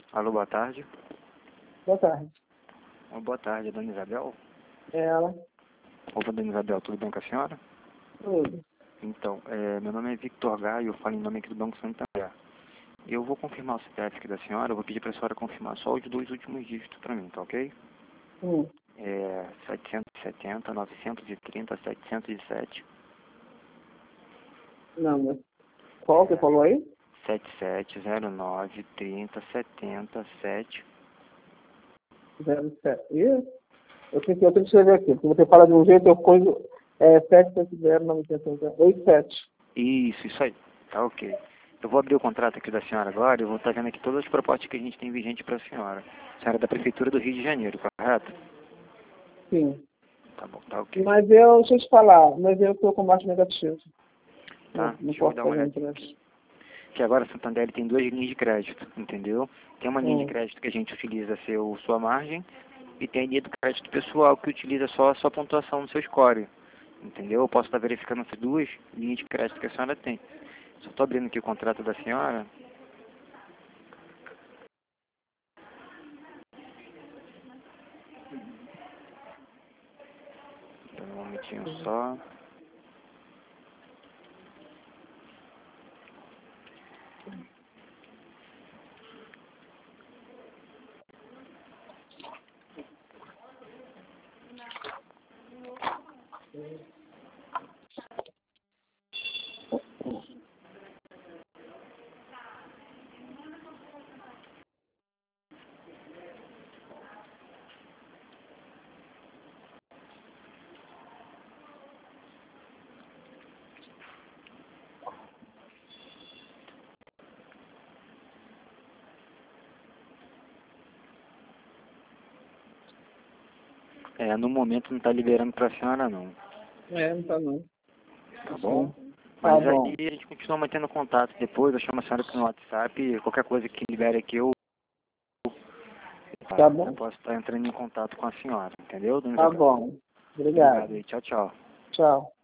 Alô, boa tarde. Boa tarde. Boa tarde, dona Isabel. É ela. Opa, dona Isabel, tudo bem com a senhora? Tudo. Então, meu nome é Victor Gaio, eu falo em nome aqui do Banco Santander. Eu vou confirmar o CPF aqui da senhora, eu vou pedir para a senhora confirmar só os dois últimos dígitos para mim, tá ok? 770, 930, 707. Não, mas qual que falou aí? 7709 30 70 7. 07. Eu tenho que escrever aqui, porque você fala de um jeito, eu coiso 770-987. Isso aí. Tá ok. Eu vou abrir o contrato aqui da senhora agora e vou estar vendo aqui todas as propostas que a gente tem vigente para a senhora. A senhora é da Prefeitura do Rio de Janeiro, correto? Sim. Tá bom, tá ok. Deixa eu te falar, mas eu estou com baixo negativo. Tá, Não deixa eu posso dar uma fazer olhadinha empréstimo. aqui. Que agora a Santander ele tem duas linhas de crédito, entendeu? Tem uma linha de Hum. crédito que a gente utiliza sua margem e tem a linha do crédito pessoal que utiliza só a sua pontuação no seu score, entendeu? Eu posso estar verificando essas duas linhas de crédito que a senhora tem. Só estou abrindo aqui o contrato da senhora. Então, um momentinho só. No momento não está liberando para a senhora não. Não tá não. Tá bom? Sim. Tá Mas bom. aí a gente continua mantendo contato depois, eu chamo a senhora aqui no WhatsApp, e qualquer coisa que libere aqui eu Tá bom. posso estar entrando em contato com a senhora, entendeu, dona Tá Isabel? bom. Obrigado Obrigado. aí, tchau, tchau. Tchau.